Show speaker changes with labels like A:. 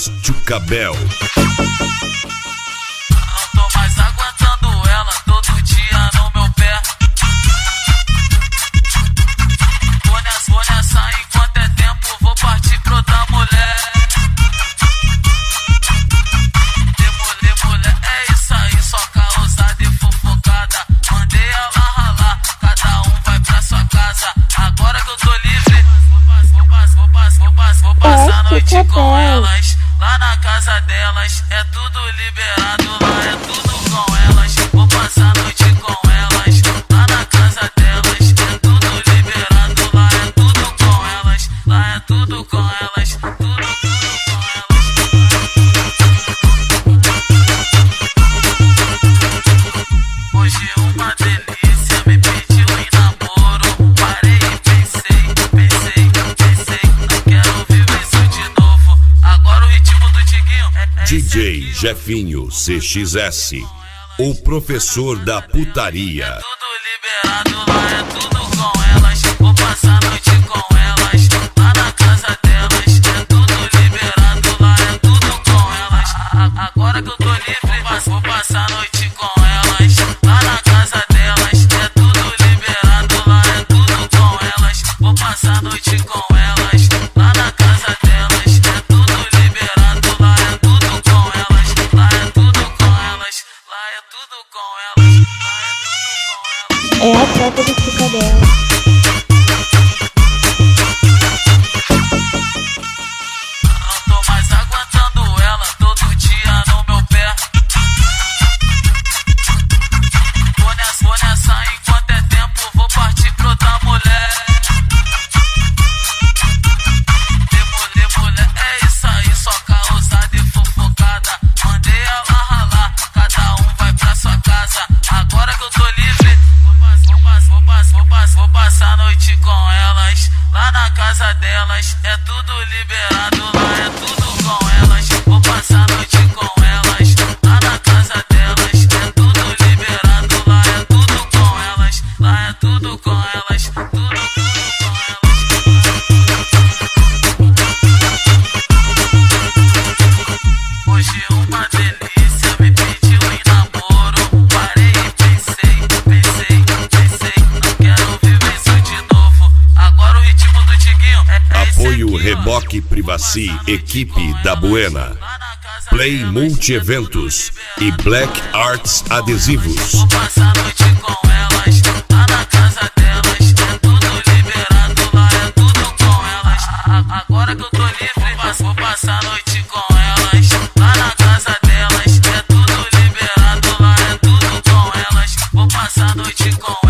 A: Jonas Tchucabel.
B: Não tô mais aguentando ela todo dia no meu pé. Vou nessa enquanto é tempo, vou partir pra outra mulher. De mulher, é isso aí, só causada e fofocada. Mandei ela ralar, cada um vai pra sua casa. Agora que eu tô livre, vou passar a noite com elas. Lá na casa delas, é tudo liberado, lá é tudo com elas. Vou passar a noite com elas. Lá na casa delas, é tudo liberado, lá é tudo com elas. Lá é tudo com elas, tudo com elas. Hoje uma delícia me pediu em namoro. Parei e pensei, não quero viver isso de novo. Agora o ritmo do Diguinho é
A: DJ Jefinho CXS, o professor da putaria.
B: tudo liberado, lá é tudo com elas. Vou passar a noite com elas. Lá na casa delas, é tudo liberado, lá é tudo com elas. Agora que eu tô livre, vou passar a noite com elas. Lá na casa delas, é tudo liberado, lá é tudo com elas. Vou passar a noite com elas. Lá na casa delas, é tudo liberado, lá é tudo com elas. Lá é tudo com elas, lá é tudo com elas.
C: É a tropa do Tchucabel.
B: Não tô mais aguentando ela todo dia no meu pé. Vou nessa enquanto é tempo, vou partir pra outra mulher. De mulher, é isso aí, só causada e fofocada. Mandei ela ralar, cada um vai pra sua casa. Agora que eu tô livre, vou passar a noite com elas. Lá na casa delas, é tudo liberado, lá é tudo com elas. Vou passar a noite com elas. Lá na casa delas, é tudo liberado, lá é tudo com elas. Lá é tudo com elas, tudo com elas. Hoje uma delícia me pediu em namoro. Parei e pensei, não quero viver isso de novo. Agora o ritmo do Diguinho é esse
A: Apoio
B: aqui, ó.
A: Reboque Privacy, equipe da Buena. Play Multi-Eventos e Black Arts Adesivos.
B: Vou passar a noite com elas. Lá na casa delas, é tudo liberado, lá é tudo com elas. Agora que eu tô livre, vou passar a noite com elas. Lá na casa delas, é tudo liberado, lá é tudo com elas. Vou passar a noite com